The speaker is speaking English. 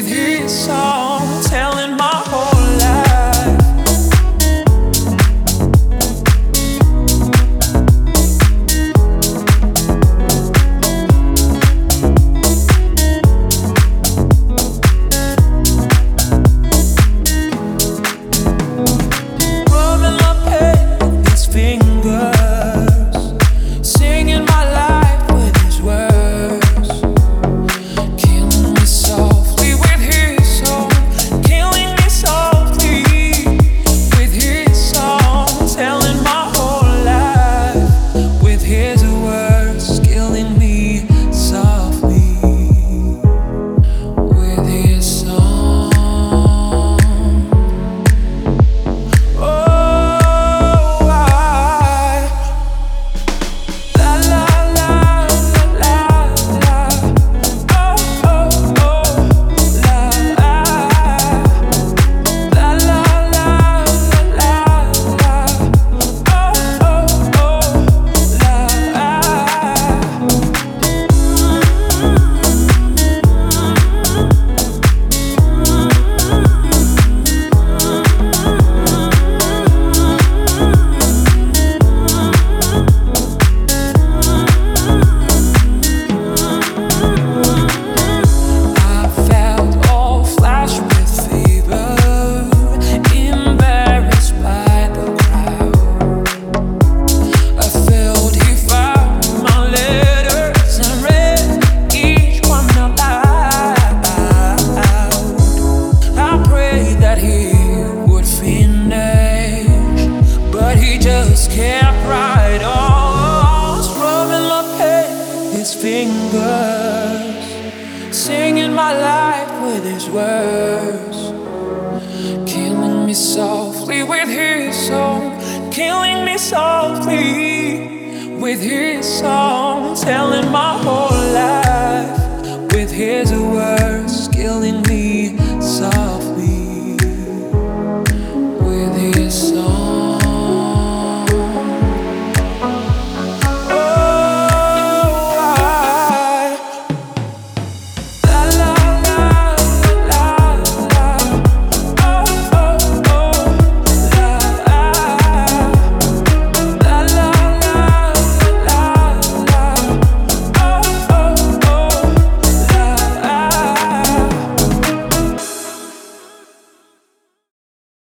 with his song, telling my whole life. Rubbing my head with his fingers, singing my life with his words, killing me softly with his song, killing me softly with his song, telling my whole life with his words, killing me softly with his song. Oh, la la la la la la. Oh, oh, oh, la la la la la la. Oh, I felt all flash with fever, embarrassed by the crowd. I felt he found my letters and read each one out loud. I prayed that he would finish, but he just kept right on, rubbing my head with his fingers, singing my life with his words, killing me softly with his song, killing me softly with his song, telling my whole